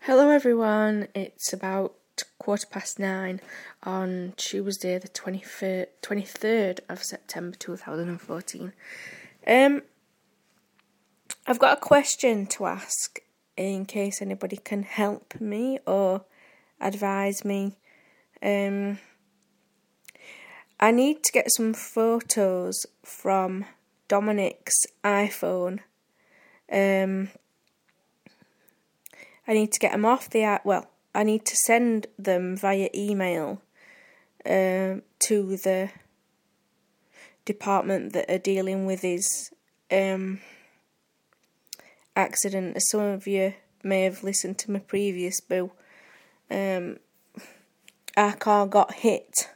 Hello everyone, it's about 9:15 on Tuesday the 23rd of September 2014. I've got a question to ask in case anybody can help me or advise me. I need to get some photos from Dominic's iPhone. I need to get them off I need to send them via email to the department that are dealing with his accident. As some of you may have listened to my previous boo, our car got hit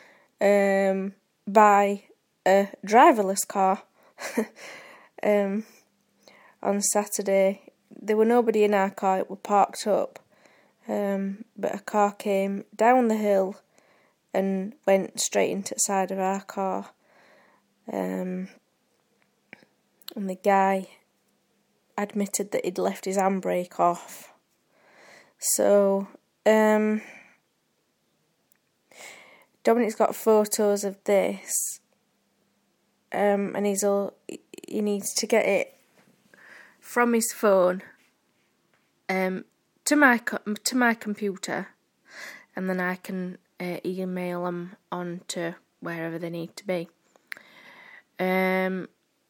by a driverless car on Saturday. There were nobody in our car, it was parked up, but a car came down the hill and went straight into the side of our car, and the guy admitted that he'd left his handbrake off. So Dominic's got photos of this, and he needs to get it from his phone to my computer, and then I can email them on to wherever they need to be. So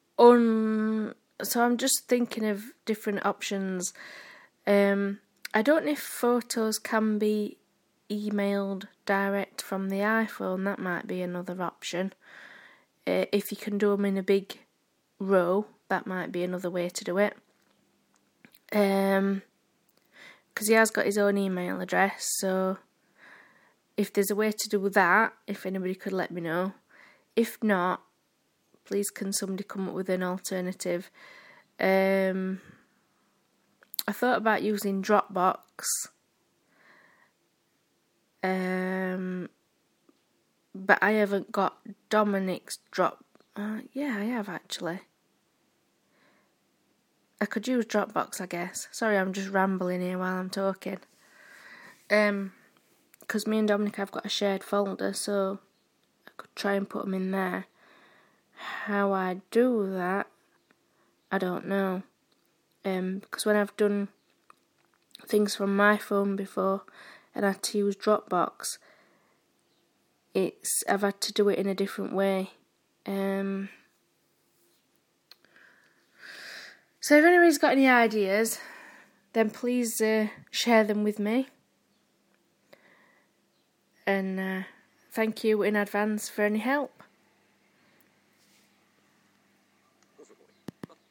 I'm just thinking of different options. I don't know if photos can be emailed direct from the iPhone. That might be another option. If you can do them in a big row, that might be another way to do it. Because he has got his own email address, so if there's a way to do that, if anybody could let me know. If not, please can somebody come up with an alternative. I thought about using Dropbox, but I haven't got Dominic's yeah, I have actually. I could use Dropbox, I guess. Sorry, I'm just rambling here while I'm talking. Because me and Dominic have got a shared folder, so I could try and put them in there. How I do that, I don't know. Because when I've done things from my phone before and I had to use Dropbox, I've had to do it in a different way. So if anybody's got any ideas, then please share them with me. And thank you in advance for any help.